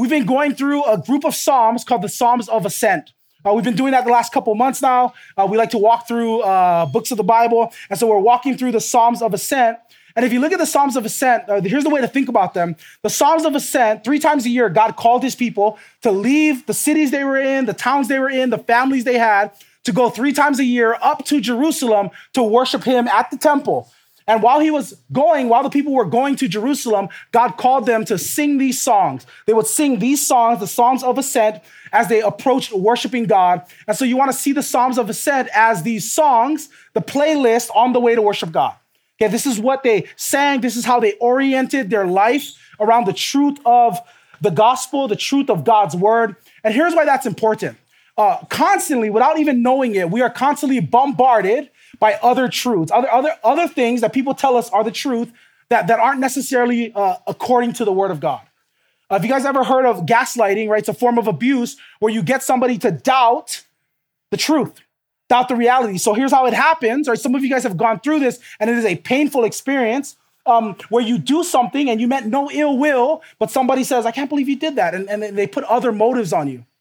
We've been going through a group of Psalms called the Psalms of Ascent. We've been doing that the last couple months now. We like to walk through books of the Bible. And so we're walking through the Psalms of Ascent. And if you look at the Psalms of Ascent, here's the way to think about them. The Psalms of Ascent, 3 times a year, God called his people to leave the cities they were in, the towns they were in, the families they had, to go 3 times a year up to Jerusalem to worship him at the temple. And while the people were going to Jerusalem, God called them to sing these songs. They would sing these songs, the Psalms of Ascent, as they approached worshiping God. And so you want to see the Psalms of Ascent as these songs, the playlist on the way to worship God. Okay, this is what they sang. This is how they oriented their life around the truth of the gospel, the truth of God's word. And here's why that's important. Constantly, without even knowing it, we are constantly bombarded by other truths, other things that people tell us are the truth that aren't necessarily according to the word of God. Have you guys ever heard of gaslighting, right? It's a form of abuse where you get somebody to doubt the truth, doubt the reality. So here's how it happens, or some of you guys have gone through this, and it is a painful experience where you do something and you meant no ill will, but somebody says, I can't believe you did that. And they put other motives on you.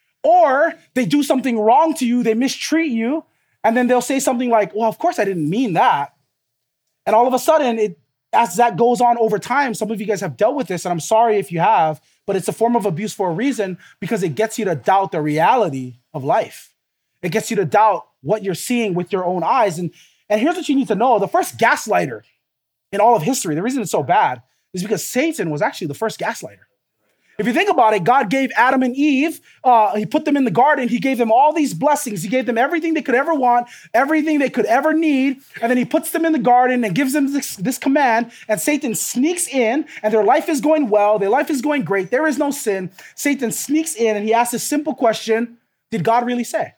Or they do something wrong to you, they mistreat you, and then they'll say something like, well, of course I didn't mean that. And all of a sudden, as that goes on over time, some of you guys have dealt with this, and I'm sorry if you have, but it's a form of abuse for a reason, because it gets you to doubt the reality of life. It gets you to doubt what you're seeing with your own eyes. And here's what you need to know. The first gaslighter in all of history, the reason it's so bad is because Satan was actually the first gaslighter. If you think about it, God gave Adam and Eve, he put them in the garden. He gave them all these blessings. He gave them everything they could ever want, everything they could ever need. And then he puts them in the garden and gives them this command. And Satan sneaks in, and their life is going well. Their life is going great. There is no sin. Satan sneaks in, and he asks a simple question. Did God really say?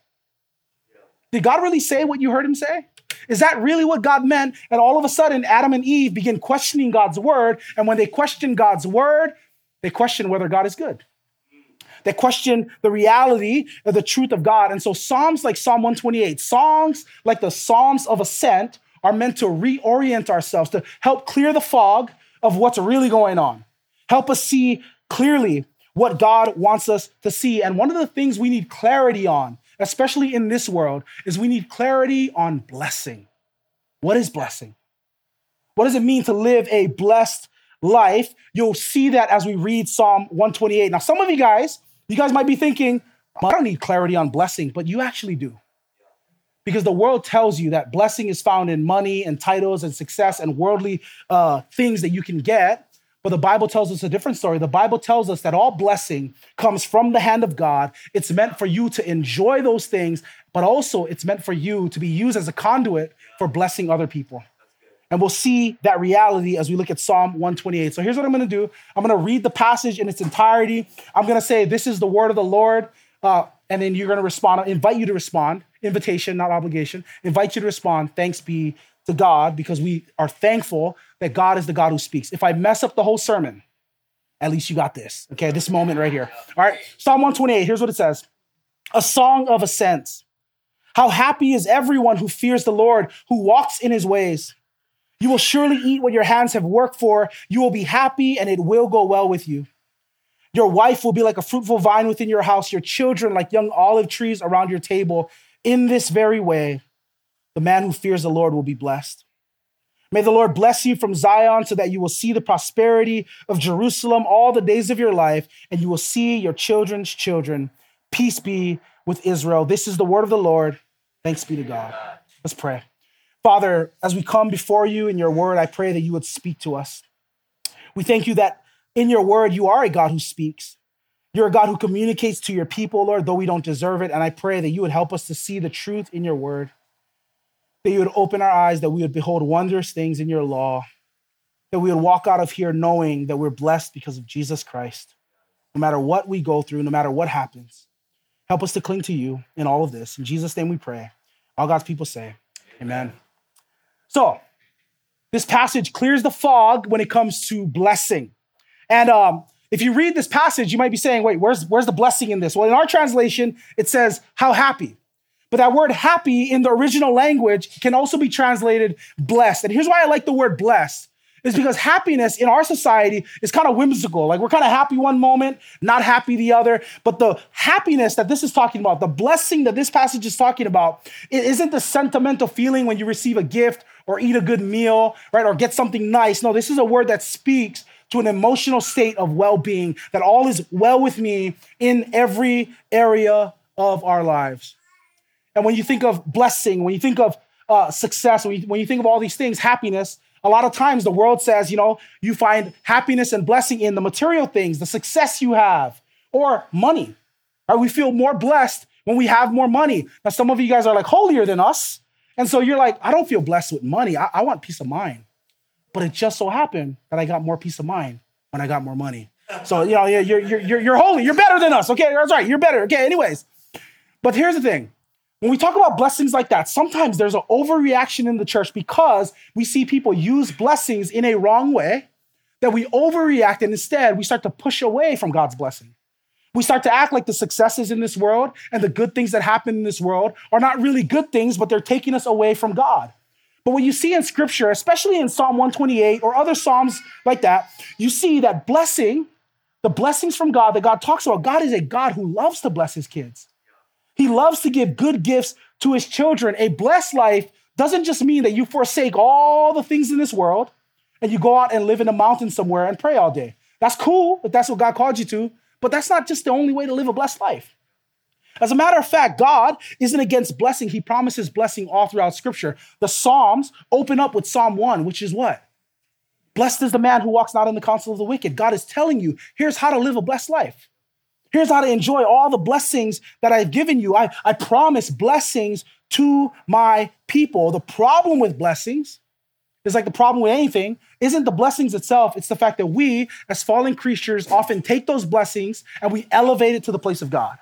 Did God really say what you heard him say? Is that really what God meant? And all of a sudden, Adam and Eve begin questioning God's word. And when they question God's word, they question whether God is good. They question the reality of the truth of God. And so Psalms like Psalm 128, songs like the Psalms of Ascent are meant to reorient ourselves, to help clear the fog of what's really going on. Help us see clearly what God wants us to see. And one of the things we need clarity on, especially in this world, is we need clarity on blessing. What is blessing? What does it mean to live a blessed life? You'll see that as we read Psalm 128. Now, some of you guys might be thinking, I don't need clarity on blessing, but you actually do. Because the world tells you that blessing is found in money and titles and success and worldly things that you can get. But the Bible tells us a different story. The Bible tells us that all blessing comes from the hand of God. It's meant for you to enjoy those things, but also it's meant for you to be used as a conduit for blessing other people. And we'll see that reality as we look at Psalm 128. So here's what I'm going to do. I'm going to read the passage in its entirety. I'm going to say, this is the word of the Lord. And then you're going to respond. I invite you to respond. Invitation, not obligation. Invite you to respond. Thanks be to God, because we are thankful that God is the God who speaks. If I mess up the whole sermon, at least you got this. Okay, this moment right here. All right, Psalm 128, here's what it says. A song of ascents. How happy is everyone who fears the Lord, who walks in his ways. You will surely eat what your hands have worked for. You will be happy, and it will go well with you. Your wife will be like a fruitful vine within your house, your children like young olive trees around your table. In this very way, the man who fears the Lord will be blessed. May the Lord bless you from Zion so that you will see the prosperity of Jerusalem all the days of your life, and you will see your children's children. Peace be with Israel. This is the word of the Lord. Thanks be to God. Let's pray. Father, as we come before you in your word, I pray that you would speak to us. We thank you that in your word, you are a God who speaks. You're a God who communicates to your people, Lord, though we don't deserve it. And I pray that you would help us to see the truth in your word, that you would open our eyes, that we would behold wondrous things in your law, that we would walk out of here knowing that we're blessed because of Jesus Christ. No matter what we go through, no matter what happens, help us to cling to you in all of this. In Jesus' name we pray. All God's people say, amen. So this passage clears the fog when it comes to blessing. And if you read this passage, you might be saying, wait, where's the blessing in this? Well, in our translation, it says, how happy. But that word happy in the original language can also be translated blessed. And here's why I like the word blessed, is because happiness in our society is kind of whimsical. Like we're kind of happy one moment, not happy the other. But the happiness that this is talking about, the blessing that this passage is talking about, it isn't the sentimental feeling when you receive a gift or eat a good meal, right? Or get something nice. No, this is a word that speaks to an emotional state of well-being, that all is well with me in every area of our lives. And when you think of blessing, when you think of success, when you think of all these things, happiness, a lot of times the world says, you find happiness and blessing in the material things, the success you have, or money. Right? We feel more blessed when we have more money. Now, some of you guys are like holier than us. And so you're like, I don't feel blessed with money. I want peace of mind. But it just so happened that I got more peace of mind when I got more money. So, you're holy. You're better than us. Okay, that's right. You're better. Okay, anyways. But here's the thing. When we talk about blessings like that, sometimes there's an overreaction in the church because we see people use blessings in a wrong way, that we overreact, and instead we start to push away from God's blessing. We start to act like the successes in this world and the good things that happen in this world are not really good things, but they're taking us away from God. But what you see in scripture, especially in Psalm 128 or other Psalms like that, you see that the blessings from God that God talks about, God is a God who loves to bless his kids. He loves to give good gifts to his children. A blessed life doesn't just mean that you forsake all the things in this world and you go out and live in a mountain somewhere and pray all day. That's cool if that's what God called you to, but that's not just the only way to live a blessed life. As a matter of fact, God isn't against blessing. He promises blessing all throughout scripture. The Psalms open up with Psalm 1, which is what? Blessed is the man who walks not in the counsel of the wicked. God is telling you, here's how to live a blessed life. Here's how to enjoy all the blessings that I've given you. I promise blessings to my people. The problem with blessings is like the problem with anything, isn't the blessings itself. It's the fact that we, as fallen creatures, often take those blessings and we elevate it to the place of God.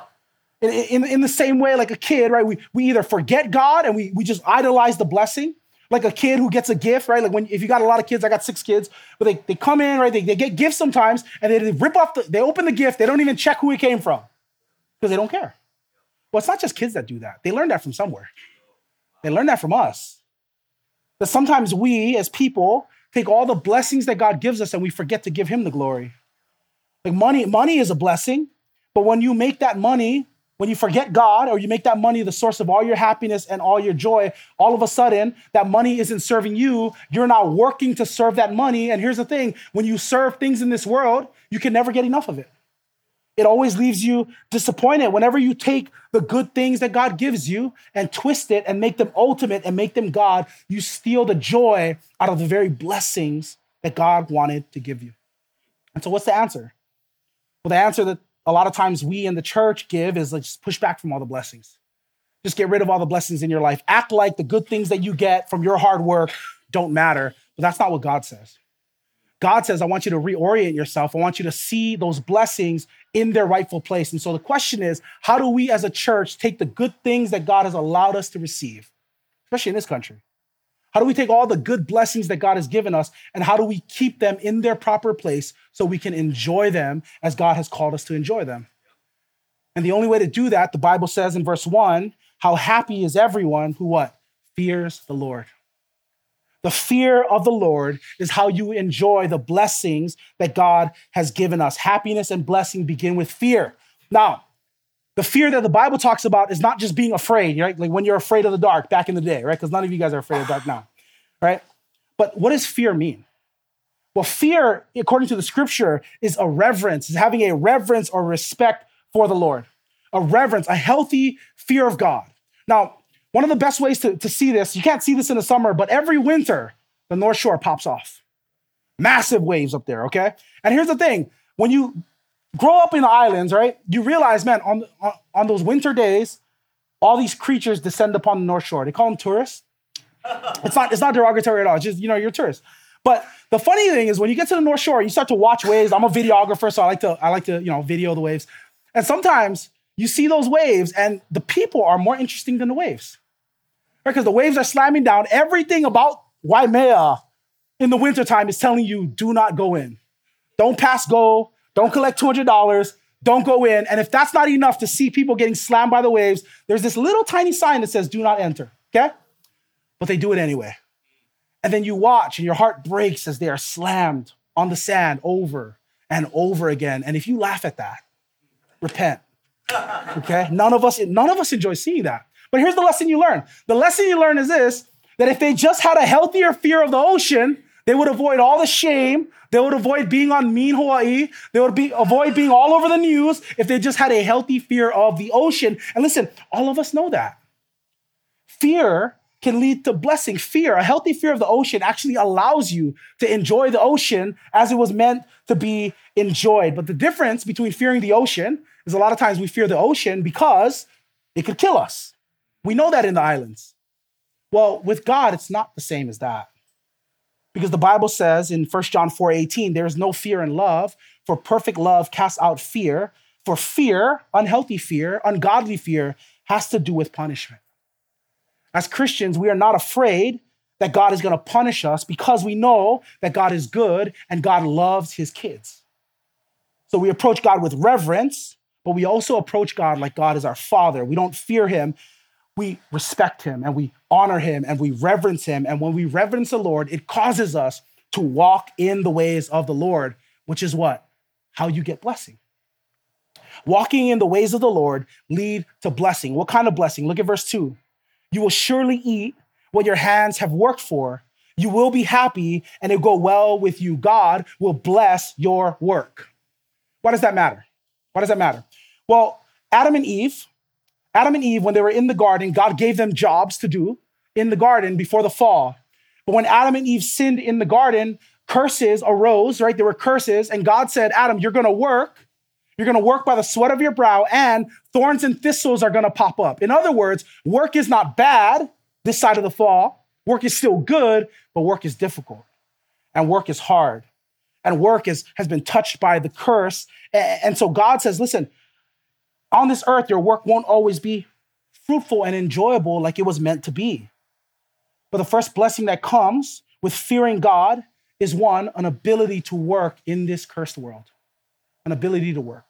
In the same way, like a kid, right? We either forget God and we just idolize the blessing. Like a kid who gets a gift, right? Like if you got a lot of kids, I got 6 kids, but they come in, right? They get gifts sometimes and they rip off, they open the gift. They don't even check who it came from because they don't care. Well, it's not just kids that do that. They learn that from somewhere. They learn that from us. That sometimes we as people take all the blessings that God gives us and we forget to give him the glory. Like money is a blessing, but when you make that money, when you forget God or you make that money the source of all your happiness and all your joy, all of a sudden that money isn't serving you. You're now working to serve that money. And here's the thing, when you serve things in this world, you can never get enough of it. It always leaves you disappointed. Whenever you take the good things that God gives you and twist it and make them ultimate and make them God, you steal the joy out of the very blessings that God wanted to give you. And so what's the answer? Well, the answer that a lot of times we in the church give is like just push back from all the blessings. Just get rid of all the blessings in your life. Act like the good things that you get from your hard work don't matter. But that's not what God says. God says, I want you to reorient yourself. I want you to see those blessings in their rightful place. And so the question is, how do we as a church take the good things that God has allowed us to receive, especially in this country? How do we take all the good blessings that God has given us and how do we keep them in their proper place so we can enjoy them as God has called us to enjoy them? And the only way to do that, the Bible says in verse 1, how happy is everyone who what? Fears the Lord. The fear of the Lord is how you enjoy the blessings that God has given us. Happiness and blessing begin with fear. Now, the fear that the Bible talks about is not just being afraid, right? Like when you're afraid of the dark back in the day, right? Because none of you guys are afraid of the dark now, right? But what does fear mean? Well, fear, according to the scripture, is a reverence, is having a reverence or respect for the Lord. A reverence, a healthy fear of God. Now, one of the best ways to see this, you can't see this in the summer, but every winter, the North Shore pops off. Massive waves up there, okay? And here's the thing, when you grow up in the islands, right? You realize, man, on those winter days, all these creatures descend upon the North Shore. They call them tourists. It's not derogatory at all. It's just, you're tourists. But the funny thing is when you get to the North Shore, you start to watch waves. I'm a videographer, so I like to video the waves. And sometimes you see those waves and the people are more interesting than the waves. Right? Because the waves are slamming down. Everything about Waimea in the wintertime is telling you, do not go in. Don't pass go. Don't collect $200. Don't go in. And if that's not enough to see people getting slammed by the waves, there's this little tiny sign that says, do not enter, okay? But they do it anyway. And then you watch and your heart breaks as they are slammed on the sand over and over again. And if you laugh at that, repent. Okay? None of us enjoy seeing that. But here's the lesson you learn. The lesson you learn is this, that if they just had a healthier fear of the ocean, they would avoid all the shame. They would avoid being on Mean Hawaii. They would avoid being all over the news if they just had a healthy fear of the ocean. And listen, all of us know that. Fear can lead to blessing. A healthy fear of the ocean actually allows you to enjoy the ocean as it was meant to be enjoyed. But the difference between fearing the ocean is a lot of times we fear the ocean because it could kill us. We know that in the islands. Well, with God, it's not the same as that. Because the Bible says in 1 John 4:18, there is no fear in love, for perfect love casts out fear. For fear, unhealthy fear, ungodly fear, has to do with punishment. As Christians, we are not afraid that God is going to punish us because we know that God is good and God loves his kids. So we approach God with reverence, but we also approach God like God is our Father. We don't fear him. We respect him and we honor him and we reverence him. And when we reverence the Lord, it causes us to walk in the ways of the Lord, which is what? How you get blessing. Walking in the ways of the Lord lead to blessing. What kind of blessing? Look at verse 2. You will surely eat what your hands have worked for. You will be happy and it will go well with you. God will bless your work. Why does that matter? Why does that matter? Well, Adam and Eve, when they were in the garden, God gave them jobs to do in the garden before the fall. But when Adam and Eve sinned in the garden, curses arose, right? There were curses. And God said, Adam, you're going to work. You're going to work by the sweat of your brow, and thorns and thistles are going to pop up. In other words, work is not bad this side of the fall. Work is still good, but work is difficult. And work is hard. And work has been touched by the curse. And so God says, listen, on this earth, your work won't always be fruitful and enjoyable like it was meant to be. But the first blessing that comes with fearing God is one, an ability to work in this cursed world. An ability to work.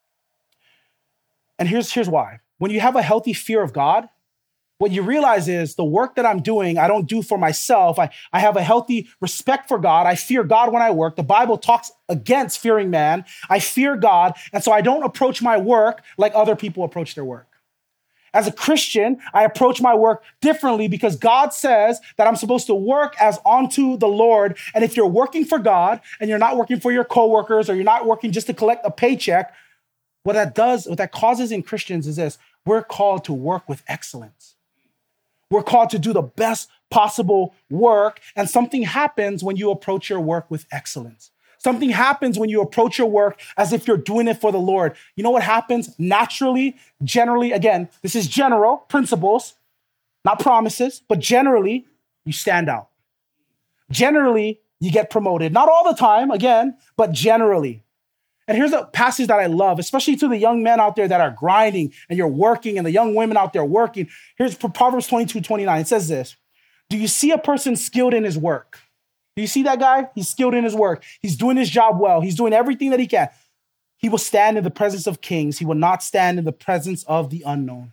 And here's why. When you have a healthy fear of God, what you realize is the work that I'm doing, I don't do for myself. I have a healthy respect for God. I fear God when I work. The Bible talks against fearing man. I fear God. And so I don't approach my work like other people approach their work. As a Christian, I approach my work differently because God says that I'm supposed to work as unto the Lord. And if you're working for God and you're not working for your coworkers or you're not working just to collect a paycheck, what that causes in Christians is this: we're called to work with excellence. We're called to do the best possible work. And something happens when you approach your work with excellence. Something happens when you approach your work as if you're doing it for the Lord. You know what happens naturally, generally? Again, this is general principles, not promises, but generally, you stand out. Generally, you get promoted. Not all the time, again, but generally. And here's a passage that I love, especially to the young men out there that are grinding and you're working, and the young women out there working. Here's Proverbs 22:29. It says this: do you see a person skilled in his work? Do you see that guy? He's skilled in his work. He's doing his job well. He's doing everything that he can. He will stand in the presence of kings. He will not stand in the presence of the unknown.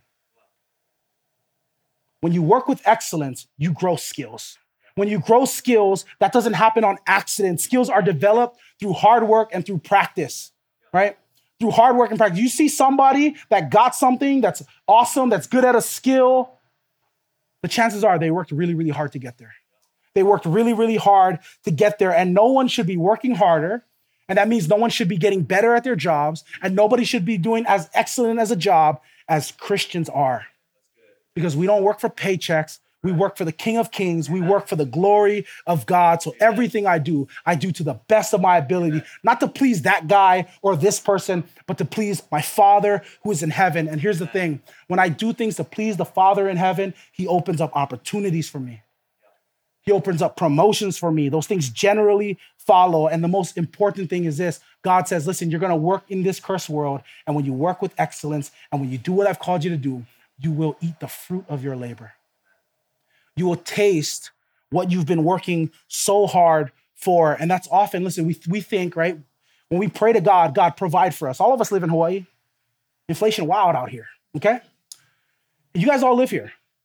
When you work with excellence, you grow skills. When you grow skills, that doesn't happen on accident. Skills are developed through hard work and through practice, right? Through hard work and practice. You see somebody that got something that's awesome, that's good at a skill, the chances are they worked really, really hard to get there. They worked really, really hard to get there, and no one should be working harder. And that means no one should be getting better at their jobs, and nobody should be doing as excellent as a job as Christians are. Because we don't work for paychecks. We work for the King of Kings. We work for the glory of God. So everything I do to the best of my ability, not to please that guy or this person, but to please my Father who is in heaven. And here's the thing. When I do things to please the Father in heaven, he opens up opportunities for me. He opens up promotions for me. Those things generally follow. And the most important thing is this: God says, listen, you're going to work in this cursed world. And when you work with excellence and when you do what I've called you to do, you will eat the fruit of your labor. You will taste what you've been working so hard for. And that's often, listen, we think, right? When we pray to God, God provide for us. All of us live in Hawaii. Inflation wild out here, okay? You guys all live here.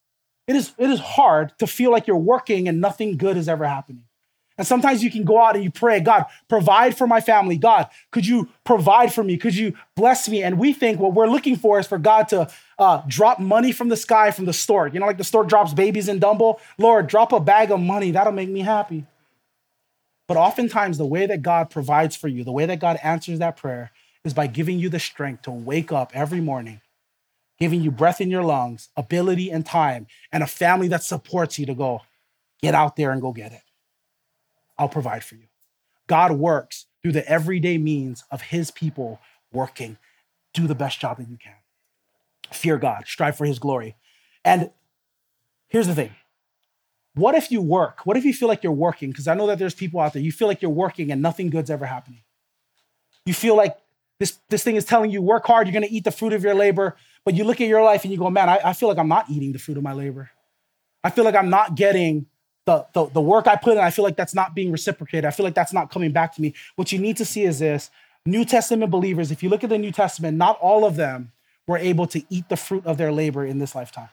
It is hard to feel like you're working and nothing good is ever happening. And sometimes you can go out and you pray, God, provide for my family. God, could you provide for me? Could you bless me? And we think what we're looking for is for God to drop money from the sky from the stork. You know, like the stork drops babies in Dumbo. Lord, drop a bag of money. That'll make me happy. But oftentimes the way that God provides for you, the way that God answers that prayer is by giving you the strength to wake up every morning, giving you breath in your lungs, ability and time, and a family that supports you to go, get out there and go get it. I'll provide for you. God works through the everyday means of his people working. Do the best job that you can. Fear God, strive for his glory. And here's the thing. What if you work? What if you feel like you're working? Because I know that there's people out there, you feel like you're working and nothing good's ever happening. You feel like this thing is telling you, work hard, you're going to eat the fruit of your labor. But you look at your life and you go, man, I feel like I'm not eating the fruit of my labor. I feel like I'm not getting the work I put in. I feel like that's not being reciprocated. I feel like that's not coming back to me. What you need to see is this. New Testament believers, if you look at the New Testament, not all of them were able to eat the fruit of their labor in this lifetime.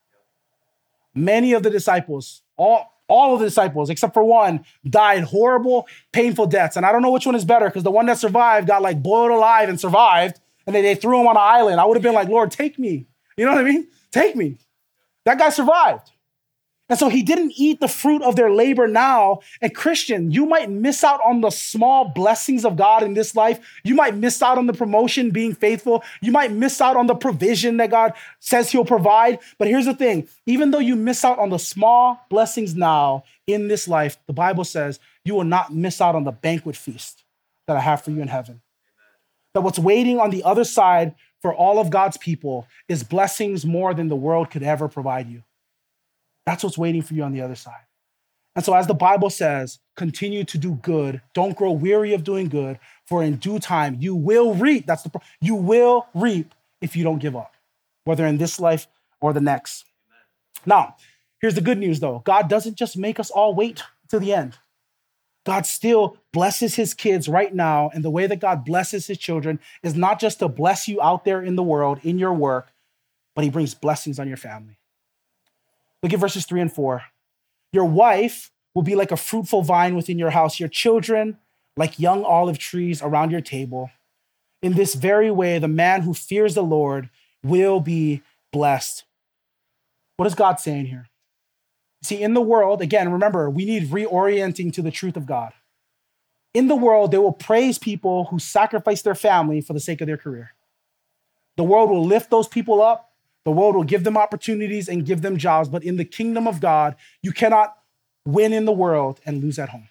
Many of the disciples, all of the disciples, except for one, died horrible, painful deaths. And I don't know which one is better, because the one that survived got like boiled alive and survived, and then they threw him on an island. I would have been like, Lord, take me. You know what I mean? Take me. That guy survived. And so he didn't eat the fruit of their labor now. And Christian, you might miss out on the small blessings of God in this life. You might miss out on the promotion, being faithful. You might miss out on the provision that God says he'll provide. But here's the thing. Even though you miss out on the small blessings now in this life, the Bible says you will not miss out on the banquet feast that I have for you in heaven. That what's waiting on the other side for all of God's people is blessings more than the world could ever provide you. That's what's waiting for you on the other side. And so as the Bible says, continue to do good. Don't grow weary of doing good, for in due time you will reap. You will reap if you don't give up, whether in this life or the next. Amen. Now, here's the good news though. God doesn't just make us all wait till the end. God still blesses his kids right now. And the way that God blesses his children is not just to bless you out there in the world, in your work, but he brings blessings on your family. Look at verses 3 and 4. Your wife will be like a fruitful vine within your house, your children like young olive trees around your table. In this very way, the man who fears the Lord will be blessed. What is God saying here? See, in the world, again, remember, we need reorienting to the truth of God. In the world, they will praise people who sacrifice their family for the sake of their career. The world will lift those people up. The world will give them opportunities and give them jobs, but in the kingdom of God, you cannot win in the world and lose at home.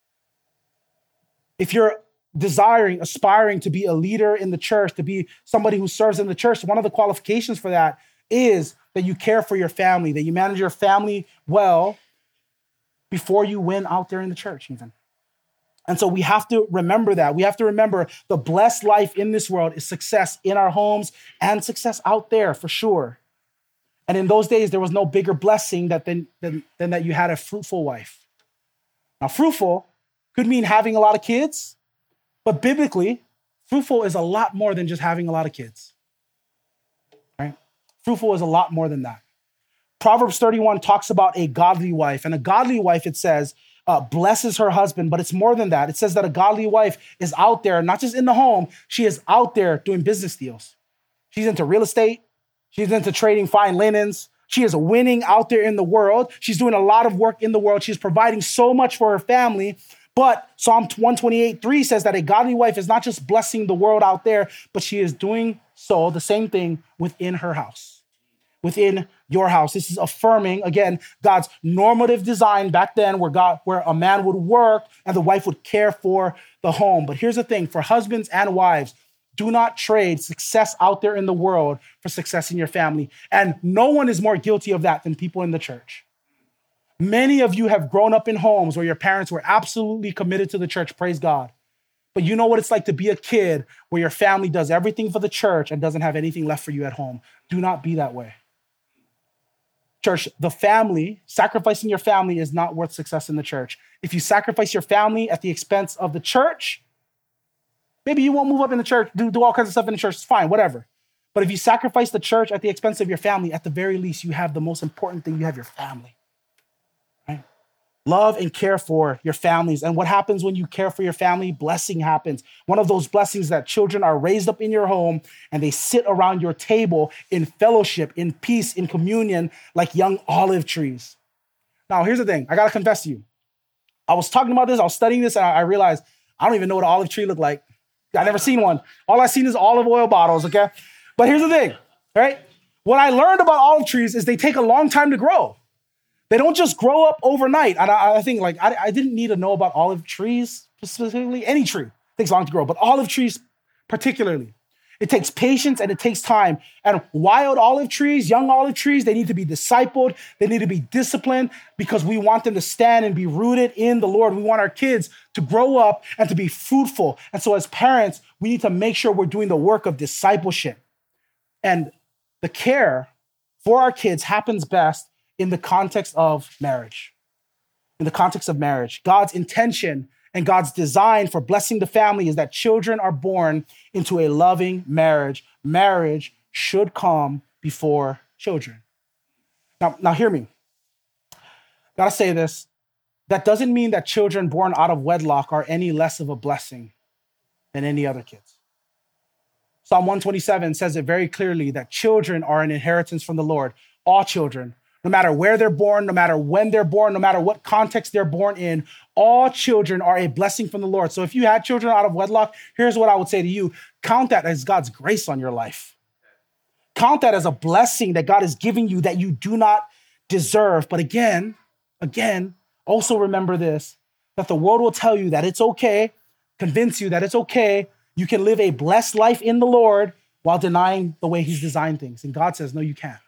If you're aspiring to be a leader in the church, to be somebody who serves in the church, one of the qualifications for that is that you care for your family, that you manage your family well before you win out there in the church even. And so we have to remember that. We have to remember the blessed life in this world is success in our homes and success out there for sure. And in those days, there was no bigger blessing than that you had a fruitful wife. Now, fruitful could mean having a lot of kids, but biblically, fruitful is a lot more than just having a lot of kids. Right? Fruitful is a lot more than that. Proverbs 31 talks about a godly wife, and a godly wife, it says, blesses her husband, but it's more than that. It says that a godly wife is out there, not just in the home, she is out there doing business deals. She's into real estate. She's into trading fine linens. She is winning out there in the world. She's doing a lot of work in the world. She's providing so much for her family. But Psalm 128:3 says that a godly wife is not just blessing the world out there, but she is doing so, the same thing, within her house, within your house. This is affirming, again, God's normative design back then where a man would work and the wife would care for the home. But here's the thing, for husbands and wives, do not trade success out there in the world for success in your family. And no one is more guilty of that than people in the church. Many of you have grown up in homes where your parents were absolutely committed to the church, praise God. But you know what it's like to be a kid where your family does everything for the church and doesn't have anything left for you at home. Do not be that way. Church, the family, sacrificing your family is not worth success in the church. If you sacrifice your family at the expense of the church, maybe you won't move up in the church, do all kinds of stuff in the church, it's fine, whatever. But if you sacrifice the church at the expense of your family, at the very least, you have the most important thing. You have your family. Right? Love and care for your families. And what happens when you care for your family? Blessing happens. One of those blessings that children are raised up in your home and they sit around your table in fellowship, in peace, in communion, like young olive trees. Now, here's the thing. I got to confess to you. I was talking about this. I was studying this, and I realized I don't even know what an olive tree looked like. I never seen one. All I've seen is olive oil bottles, okay? But here's the thing, right? What I learned about olive trees is they take a long time to grow. They don't just grow up overnight. And I think like I didn't need to know about olive trees specifically. Any tree takes long to grow, but olive trees particularly. It takes patience and it takes time. And wild olive trees, young olive trees, they need to be discipled. They need to be disciplined because we want them to stand and be rooted in the Lord. We want our kids to grow up and to be fruitful. And so as parents, we need to make sure we're doing the work of discipleship. And the care for our kids happens best in the context of marriage. In the context of marriage, God's intention and God's design for blessing the family is that children are born into a loving marriage. Marriage should come before children. Now hear me. Gotta say this. That doesn't mean that children born out of wedlock are any less of a blessing than any other kids. Psalm 127 says it very clearly that children are an inheritance from the Lord. All children, no matter where they're born, no matter when they're born, no matter what context they're born in, all children are a blessing from the Lord. So if you had children out of wedlock, here's what I would say to you. Count that as God's grace on your life. Count that as a blessing that God is giving you that you do not deserve. But again, also remember this, that the world will tell you that it's okay, convince you that it's okay. You can live a blessed life in the Lord while denying the way he's designed things. And God says, no, you can't.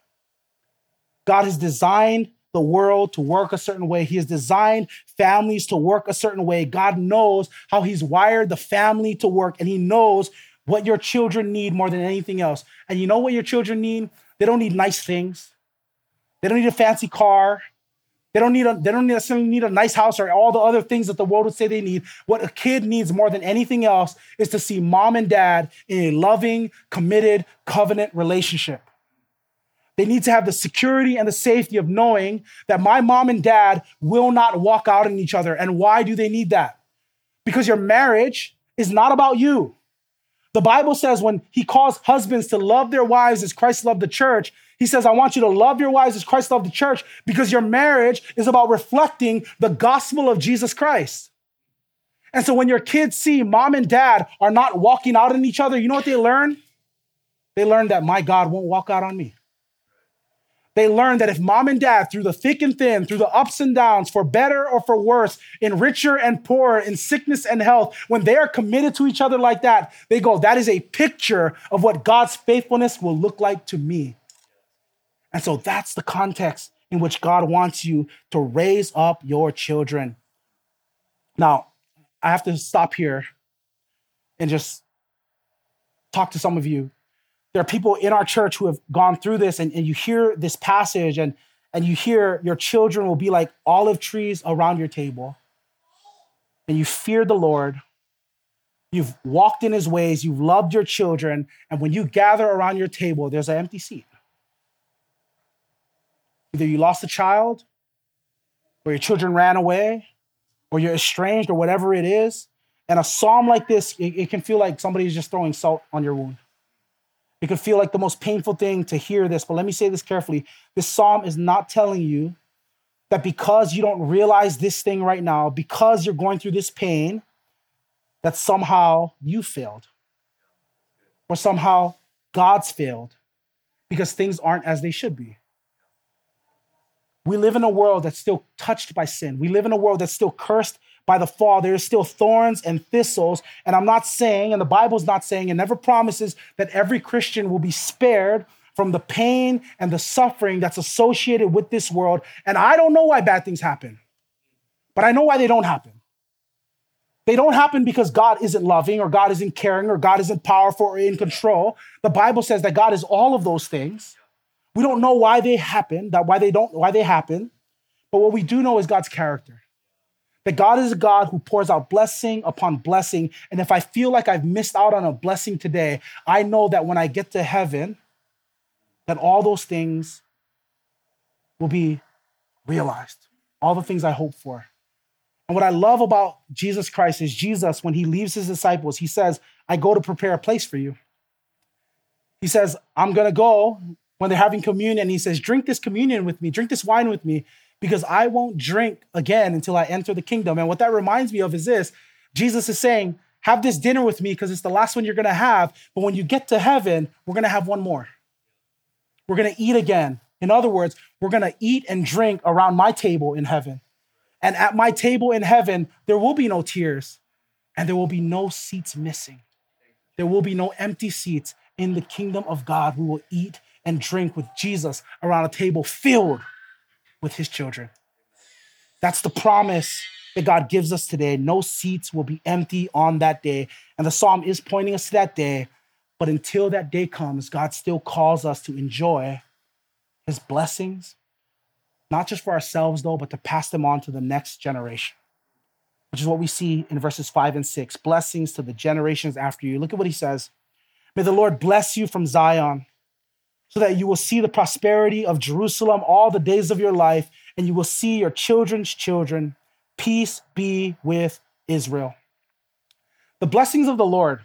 God has designed the world to work a certain way. He has designed families to work a certain way. God knows how he's wired the family to work, and he knows what your children need more than anything else. And you know what your children need? They don't need nice things. They don't need a fancy car. They don't necessarily need a nice house or all the other things that the world would say they need. What a kid needs more than anything else is to see mom and dad in a loving, committed, covenant relationship. They need to have the security and the safety of knowing that my mom and dad will not walk out on each other. And why do they need that? Because your marriage is not about you. The Bible says when he calls husbands to love their wives as Christ loved the church, he says, I want you to love your wives as Christ loved the church, because your marriage is about reflecting the gospel of Jesus Christ. And so when your kids see mom and dad are not walking out on each other, you know what they learn? They learn that my God won't walk out on me. They learn that if mom and dad, through the thick and thin, through the ups and downs, for better or for worse, in richer and poorer, in sickness and health, when they are committed to each other like that, they go, that is a picture of what God's faithfulness will look like to me. And so that's the context in which God wants you to raise up your children. Now, I have to stop here and just talk to some of you. There are people in our church who have gone through this, and you hear this passage and you hear your children will be like olive trees around your table. And you fear the Lord. You've walked in his ways. You've loved your children. And when you gather around your table, there's an empty seat. Either you lost a child, or your children ran away, or you're estranged, or whatever it is. And a psalm like this, it can feel like somebody's just throwing salt on your wound. It could feel like the most painful thing to hear this, but let me say this carefully. This psalm is not telling you that because you don't realize this thing right now, because you're going through this pain, that somehow you failed, or somehow God's failed, because things aren't as they should be. We live in a world that's still touched by sin. We live in a world that's still cursed by the fall. There is still thorns and thistles. And I'm not saying, and the Bible's not saying, and never promises that every Christian will be spared from the pain and the suffering that's associated with this world. And I don't know why bad things happen, but I know why they don't happen. They don't happen because God isn't loving, or God isn't caring, or God isn't powerful or in control. The Bible says that God is all of those things. We don't know why they happen, why they happen. But what we do know is God's character. That God is a God who pours out blessing upon blessing. And if I feel like I've missed out on a blessing today, I know that when I get to heaven, that all those things will be realized. All the things I hope for. And what I love about Jesus Christ is Jesus, when he leaves his disciples, he says, I go to prepare a place for you. He says, I'm going to go when they're having communion. He says, drink this communion with me, drink this wine with me, because I won't drink again until I enter the kingdom. And what that reminds me of is this. Jesus is saying, have this dinner with me because it's the last one you're going to have. But when you get to heaven, we're going to have one more. We're going to eat again. In other words, we're going to eat and drink around my table in heaven. And at my table in heaven, there will be no tears and there will be no seats missing. There will be no empty seats in the kingdom of God. We will eat and drink with Jesus around a table filled with his children. That's the promise that God gives us today. No seats will be empty on that day. And the psalm is pointing us to that day. But until that day comes, God still calls us to enjoy his blessings, not just for ourselves though, but to pass them on to the next generation, which is what we see in verses 5 and 6. Blessings to the generations after you. Look at what he says. May the Lord bless you from Zion, so that you will see the prosperity of Jerusalem all the days of your life, and you will see your children's children. Peace be with Israel. The blessings of the Lord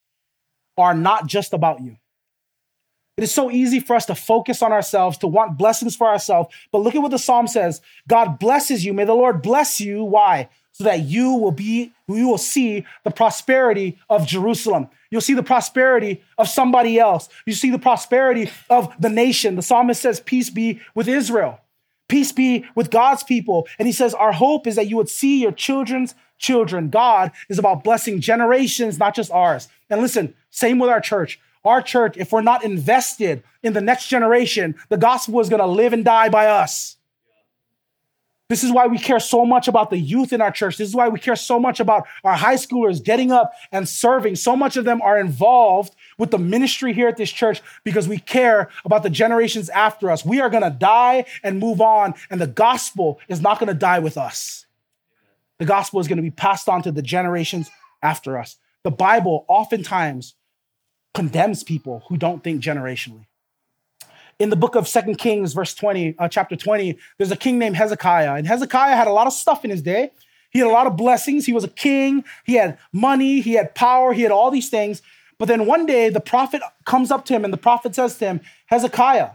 are not just about you. It is so easy for us to focus on ourselves, to want blessings for ourselves. But look at what the psalm says. God blesses you. May the Lord bless you. Why? So that you will see the prosperity of Jerusalem. You'll see the prosperity of somebody else. You see the prosperity of the nation. The psalmist says, peace be with Israel. Peace be with God's people. And he says, our hope is that you would see your children's children. God is about blessing generations, not just ours. And listen, same with our church. Our church, if we're not invested in the next generation, the gospel is going to live and die by us. This is why we care so much about the youth in our church. This is why we care so much about our high schoolers getting up and serving. So much of them are involved with the ministry here at this church because we care about the generations after us. We are going to die and move on, and the gospel is not going to die with us. The gospel is going to be passed on to the generations after us. The Bible oftentimes condemns people who don't think generationally. In the book of 2 Kings, chapter 20, there's a king named Hezekiah. And Hezekiah had a lot of stuff in his day. He had a lot of blessings. He was a king. He had money. He had power. He had all these things. But then one day, the prophet comes up to him and the prophet says to him, Hezekiah,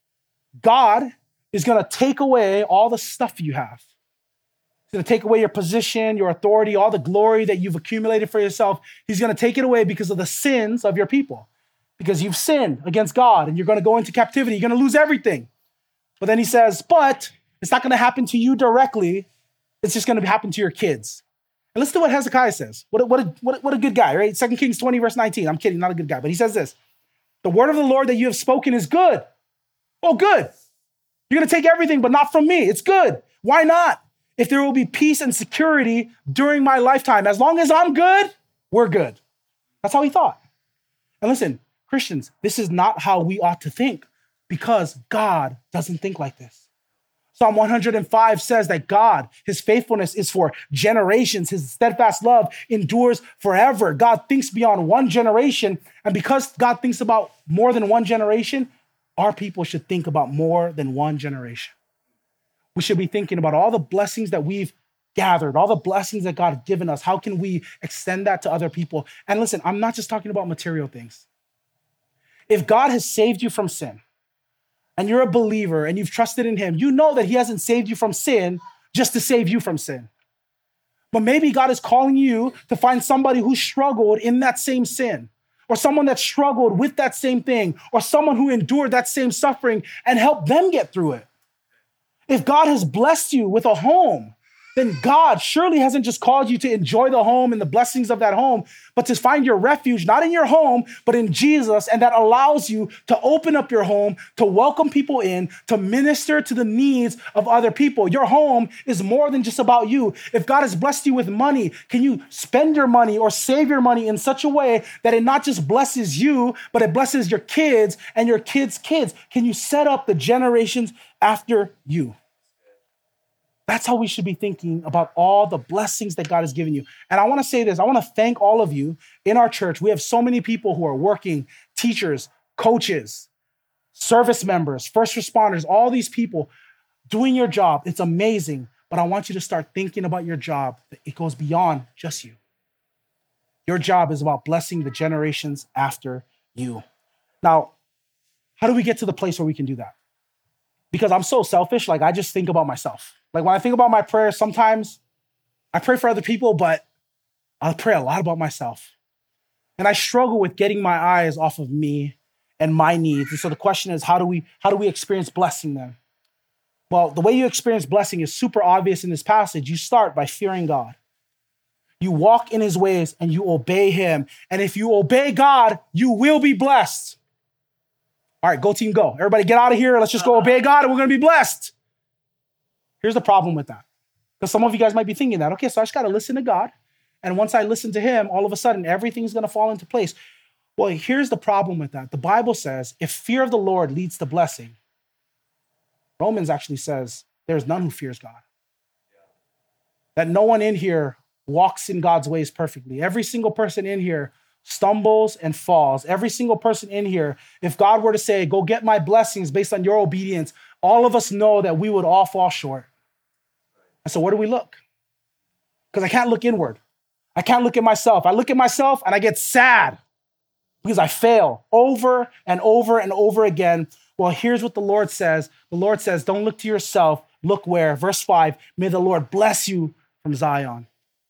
God is going to take away all the stuff you have. He's going to take away your position, your authority, all the glory that you've accumulated for yourself. He's going to take it away because of the sins of your people. Because you've sinned against God and you're going to go into captivity. You're going to lose everything. But then he says, but it's not going to happen to you directly. It's just going to happen to your kids. And listen to what Hezekiah says. What a good guy, right? 2 Kings 20, verse 19. I'm kidding, not a good guy. But he says this. The word of the Lord that you have spoken is good. Oh, good. You're going to take everything, but not from me. It's good. Why not? If there will be peace and security during my lifetime, as long as I'm good, we're good. That's how he thought. And listen, Christians, this is not how we ought to think because God doesn't think like this. Psalm 105 says that God, his faithfulness is for generations. His steadfast love endures forever. God thinks beyond one generation. And because God thinks about more than one generation, our people should think about more than one generation. We should be thinking about all the blessings that we've gathered, all the blessings that God has given us. How can we extend that to other people? And listen, I'm not just talking about material things. If God has saved you from sin and you're a believer and you've trusted in him, you know that he hasn't saved you from sin just to save you from sin. But maybe God is calling you to find somebody who struggled in that same sin, or someone that struggled with that same thing, or someone who endured that same suffering and help them get through it. If God has blessed you with a home, then God surely hasn't just called you to enjoy the home and the blessings of that home, but to find your refuge, not in your home, but in Jesus. And that allows you to open up your home, to welcome people in, to minister to the needs of other people. Your home is more than just about you. If God has blessed you with money, can you spend your money or save your money in such a way that it not just blesses you, but it blesses your kids and your kids' kids? Can you set up the generations after you? That's how we should be thinking about all the blessings that God has given you. And I want to say this. I want to thank all of you in our church. We have so many people who are working, teachers, coaches, service members, first responders, all these people doing your job. It's amazing. But I want you to start thinking about your job. It goes beyond just you. Your job is about blessing the generations after you. Now, how do we get to the place where we can do that? Because I'm so selfish, like I just think about myself. Like when I think about my prayers, sometimes I pray for other people, but I'll pray a lot about myself. And I struggle with getting my eyes off of me and my needs. And so the question is, how do we experience blessing them? Well, the way you experience blessing is super obvious in this passage. You start by fearing God. You walk in his ways and you obey him. And if you obey God, you will be blessed. All right, go team, go. Everybody get out of here. Let's just go obey God and we're going to be blessed. Here's the problem with that. Because some of you guys might be thinking that, okay, so I just got to listen to God. And once I listen to him, all of a sudden, everything's going to fall into place. Well, here's the problem with that. The Bible says, if fear of the Lord leads to blessing, Romans actually says, there's none who fears God. That no one in here walks in God's ways perfectly. Every single person in here stumbles and falls. Every single person in here, if God were to say, go get my blessings based on your obedience, all of us know that we would all fall short. And so where do we look? Because I can't look inward. I can't look at myself. I look at myself and I get sad because I fail over and over and over again. Well, here's what the Lord says. The Lord says, don't look to yourself. Look where? Verse 5, may the Lord bless you from Zion.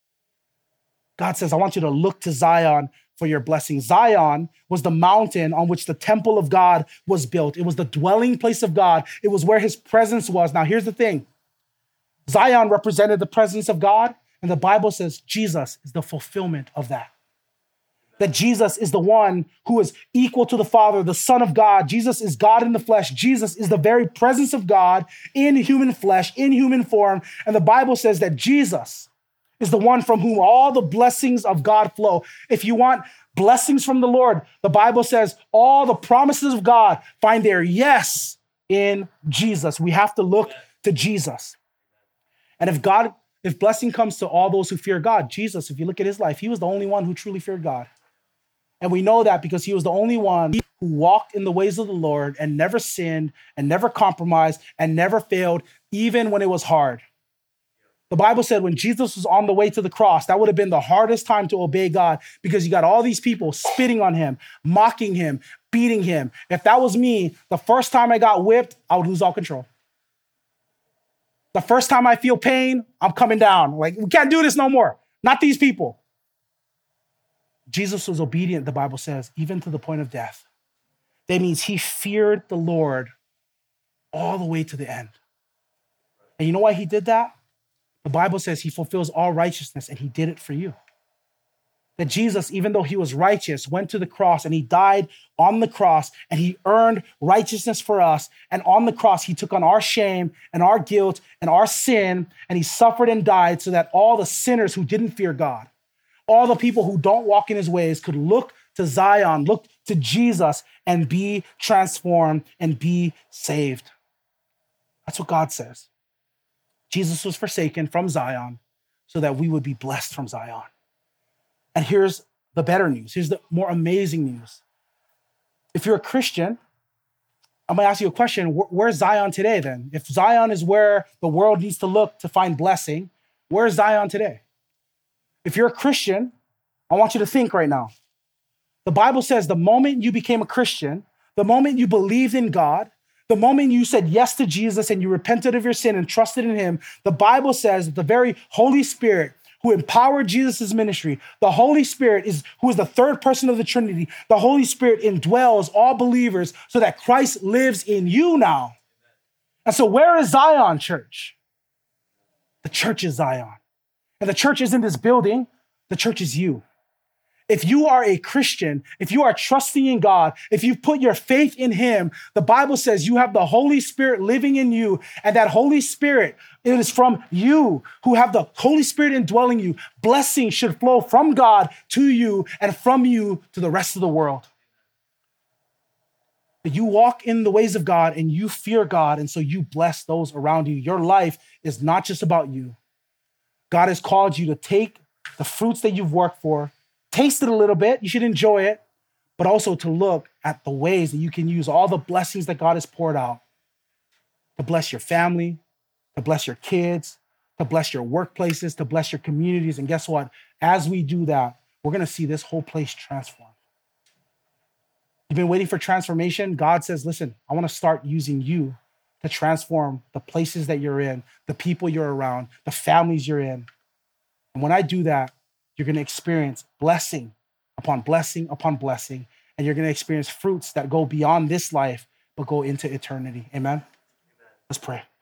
God says, I want you to look to Zion for your blessing. Zion was the mountain on which the temple of God was built. It was the dwelling place of God. It was where his presence was. Now, here's the thing. Zion represented the presence of God, and the Bible says Jesus is the fulfillment of that. That Jesus is the one who is equal to the Father, the Son of God. Jesus is God in the flesh. Jesus is the very presence of God in human flesh, in human form. And the Bible says that Jesus is the one from whom all the blessings of God flow. If you want blessings from the Lord, the Bible says all the promises of God find their yes in Jesus. We have to look to Jesus. And if blessing comes to all those who fear God, Jesus, if you look at his life, he was the only one who truly feared God. And we know that because he was the only one who walked in the ways of the Lord and never sinned and never compromised and never failed, even when it was hard. The Bible said when Jesus was on the way to the cross, that would have been the hardest time to obey God because you got all these people spitting on him, mocking him, beating him. If that was me, the first time I got whipped, I would lose all control. The first time I feel pain, I'm coming down. Like, we can't do this no more. Not these people. Jesus was obedient, the Bible says, even to the point of death. That means he feared the Lord all the way to the end. And you know why he did that? The Bible says he fulfills all righteousness, and he did it for you. That Jesus, even though he was righteous, went to the cross and he died on the cross and he earned righteousness for us. And on the cross, he took on our shame and our guilt and our sin, and he suffered and died so that all the sinners who didn't fear God, all the people who don't walk in his ways could look to Zion, look to Jesus and be transformed and be saved. That's what God says. Jesus was forsaken from Zion so that we would be blessed from Zion. And here's the better news. Here's the more amazing news. If you're a Christian, I'm going to ask you a question. Where's Zion today then? If Zion is where the world needs to look to find blessing, where's Zion today? If you're a Christian, I want you to think right now. The Bible says the moment you became a Christian, the moment you believed in God, the moment you said yes to Jesus and you repented of your sin and trusted in him, the Bible says that the very Holy Spirit who empowered Jesus' ministry, the Holy Spirit who is the third person of the Trinity, the Holy Spirit indwells all believers so that Christ lives in you now. And so where is Zion, church? The church is Zion. And the church isn't this building, the church is you. If you are a Christian, if you are trusting in God, if you put your faith in him, the Bible says you have the Holy Spirit living in you, and that Holy Spirit, it is from you who have the Holy Spirit indwelling you. Blessing should flow from God to you and from you to the rest of the world. You walk in the ways of God and you fear God, and so you bless those around you. Your life is not just about you. God has called you to take the fruits that you've worked for, taste it a little bit, you should enjoy it, but also to look at the ways that you can use all the blessings that God has poured out to bless your family, to bless your kids, to bless your workplaces, to bless your communities. And guess what? As we do that, we're going to see this whole place transform. You've been waiting for transformation. God says, listen, I want to start using you to transform the places that you're in, the people you're around, the families you're in. And when I do that, you're going to experience blessing upon blessing upon blessing, and you're going to experience fruits that go beyond this life, but go into eternity. Amen? Let's pray.